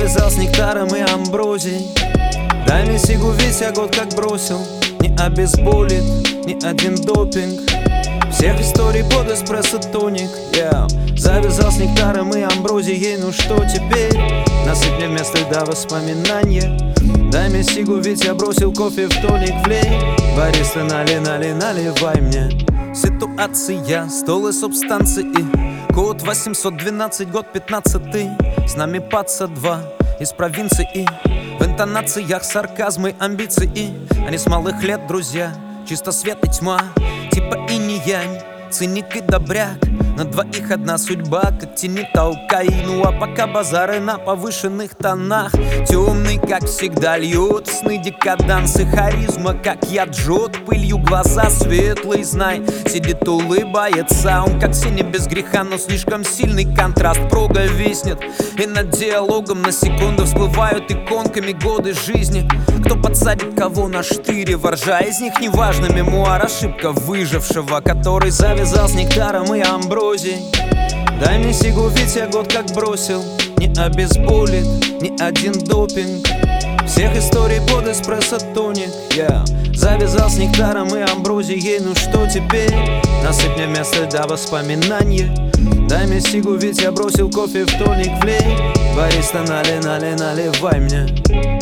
Завязал с нектаром и амброзией. Дай мне сигу, ведь я год как бросил. Не обезболит ни один допинг. Всех историй под эспрессо тоник, Завязал с нектаром и амброзией. Ну что теперь? Насыпь мне вместо льда воспоминания. Дай мне сигу, ведь я бросил кофе в тоник. Влей, бариста, наливай мне. Ситуация, стол и субстанции. Код 812, год 15-й. С нами паца 2 из провинции. В интонациях сарказм и амбиции. Они с малых лет друзья, чисто свет и тьма. Типа инь и янь, циник и добряк. На двоих одна судьба, как тени толкай. Ну а пока базары на повышенных тонах. Темный, как всегда, льет сны декадансы. Харизма, как яд, жжет пылью глаза. Светлый, знай, сидит, улыбается. Он как синий без греха, но слишком сильный контраст. Прога виснет, и над диалогом на секунду всплывают иконками годы жизни. Кто подсадит кого на штыре, воржа. Из них неважно мемуар, ошибка выжившего, который завязал с нектаром и амброзией. Дай мне сигу, ведь я год как бросил. Не обезболит ни один допинг. Всех историй под эспрессо тоник, Завязал с нектаром и амброзией. Ну что теперь? Насыпь мне вместо льда воспоминания. Дай мне сигу, ведь я бросил кофе в тоник. Влей, бариста, наливай мне.